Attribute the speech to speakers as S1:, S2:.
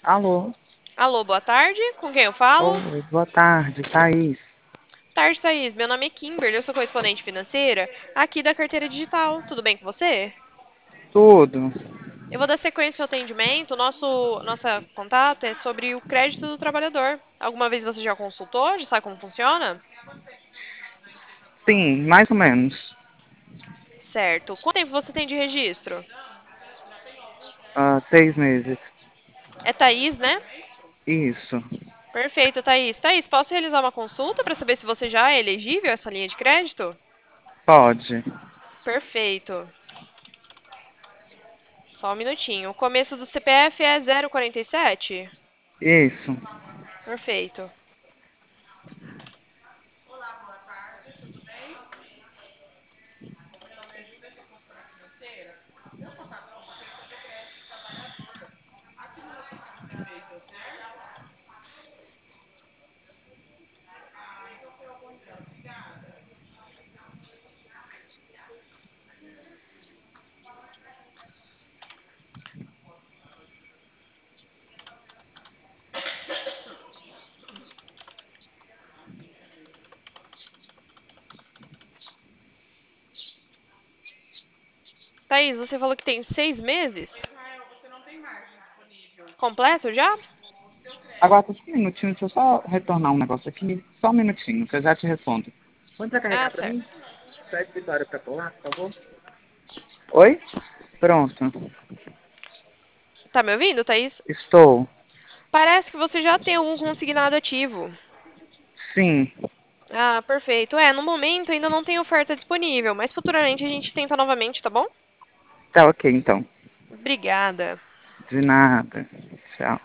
S1: Alô?
S2: Alô, boa tarde. Com quem eu falo?
S1: Oi, boa tarde, Thaís.
S2: Tarde, Thaís. Meu nome é Kimberly, eu sou correspondente financeira aqui da Carteira Digital. Tudo bem com você?
S1: Tudo?
S2: Eu vou dar sequência ao atendimento. Nossa contato é sobre o crédito do trabalhador. Alguma vez você já consultou? Já sabe como funciona?
S1: Sim, mais ou menos.
S2: Certo. Quanto tempo você tem de registro?
S1: 6 meses.
S2: É Thaís, né?
S1: Isso,
S2: Perfeito, Thaís. Thaís, posso realizar uma consulta para saber se você já é elegível a essa linha de crédito?
S1: pode.
S2: Perfeito. Só um minutinho. O começo do CPF é 047?
S1: Isso.
S2: Perfeito. Thaís, você falou que tem 6 meses? Completo já?
S1: Agora, só um minutinho, deixa eu só retornar um negócio aqui. Só um minutinho, que eu já te respondo. Pode
S2: Ah,
S1: carregar pra mim?
S2: certo.
S1: Pede Vitória pra colar, por favor. Oi? Pronto.
S2: Tá me ouvindo, Thaís?
S1: Estou.
S2: Parece que você já tem algum consignado ativo.
S1: Sim.
S2: Ah, perfeito. No momento ainda não tem oferta disponível, mas futuramente a gente tenta novamente, tá bom?
S1: Tá ok, então.
S2: Obrigada.
S1: De nada. Tchau.